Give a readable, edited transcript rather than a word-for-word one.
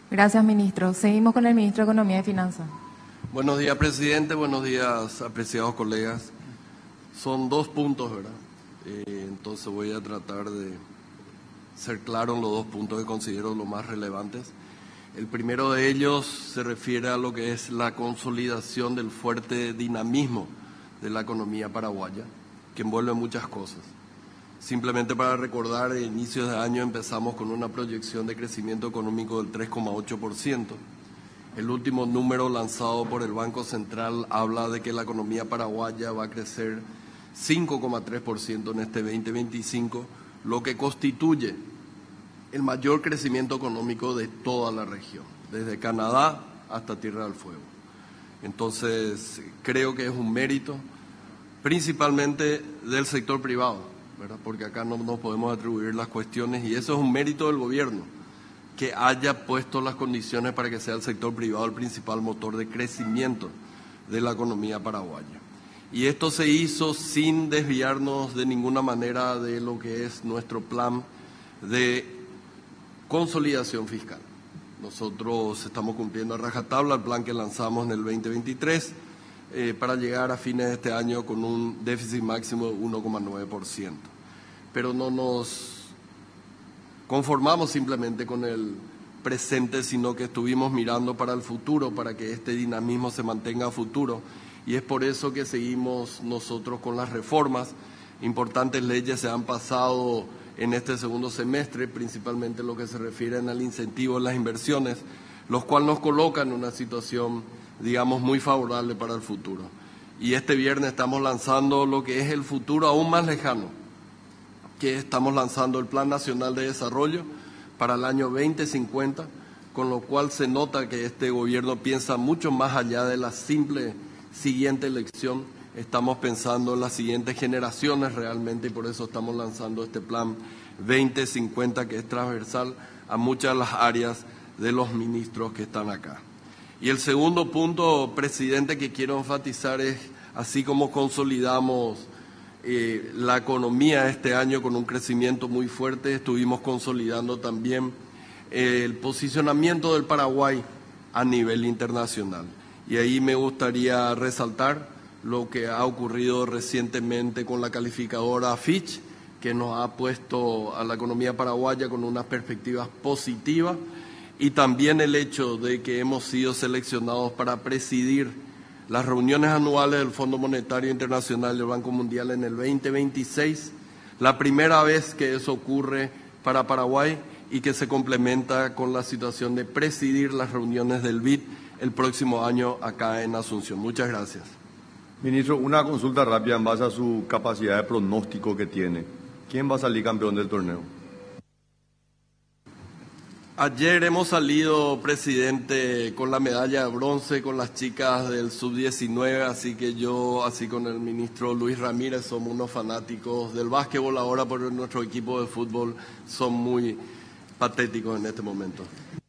Gracias, ministro. Seguimos con el ministro de Economía y Finanzas. Buenos días, presidente. Buenos días, apreciados colegas. Son 2 puntos, ¿verdad? Entonces voy a tratar de ser claro en los 2 puntos que considero los más relevantes. El primero de ellos se refiere a lo que es la consolidación del fuerte dinamismo de la economía paraguaya, que envuelve muchas cosas. Simplemente para recordar, a inicios de año empezamos con una proyección de crecimiento económico del 3,8%. El último número lanzado por el Banco Central habla de que la economía paraguaya va a crecer 5,3% en este 2025, lo que constituye el mayor crecimiento económico de toda la región, desde Canadá hasta Tierra del Fuego. Entonces, creo que es un mérito principalmente del sector privado, ¿verdad? Porque acá no nos podemos atribuir las cuestiones, y eso es un mérito del gobierno, que haya puesto las condiciones para que sea el sector privado el principal motor de crecimiento de la economía paraguaya. Y esto se hizo sin desviarnos de ninguna manera de lo que es nuestro plan de consolidación fiscal. Nosotros estamos cumpliendo a rajatabla el plan que lanzamos en el 2023 para llegar a fines de este año con un déficit máximo de 1,9%. Pero no nos conformamos simplemente con el presente, sino que estuvimos mirando para el futuro, para que este dinamismo se mantenga a futuro. Y es por eso que seguimos nosotros con las reformas. Importantes leyes se han pasado en este segundo semestre, principalmente lo que se refiere al incentivo en las inversiones, los cuales nos colocan en una situación, digamos, muy favorable para el futuro. Y este viernes estamos lanzando lo que es el futuro aún más lejano, que estamos lanzando el Plan Nacional de Desarrollo para el año 2050, con lo cual se nota que este gobierno piensa mucho más allá de la simple siguiente elección. Estamos pensando en las siguientes generaciones realmente, y por eso estamos lanzando este Plan 2050, que es transversal a muchas de las áreas de los ministros que están acá. Y el segundo punto, presidente, que quiero enfatizar es, así como consolidamos la economía este año con un crecimiento muy fuerte, estuvimos consolidando también el posicionamiento del Paraguay a nivel internacional. Y ahí me gustaría resaltar lo que ha ocurrido recientemente con la calificadora Fitch, que nos ha puesto a la economía paraguaya con unas perspectivas positivas, y también el hecho de que hemos sido seleccionados para presidir las reuniones anuales del Fondo Monetario Internacional y del Banco Mundial en el 2026, la primera vez que eso ocurre para Paraguay, y que se complementa con la situación de presidir las reuniones del BID el próximo año acá en Asunción. Muchas gracias. Ministro, una consulta rápida en base a su capacidad de pronóstico que tiene. ¿Quién va a salir campeón del torneo? Ayer hemos salido, presidente, con la medalla de bronce con las chicas del sub-19, así que yo, así con el ministro Luis Ramírez, somos unos fanáticos del básquetbol ahora, pero nuestro equipo de fútbol son muy patéticos en este momento.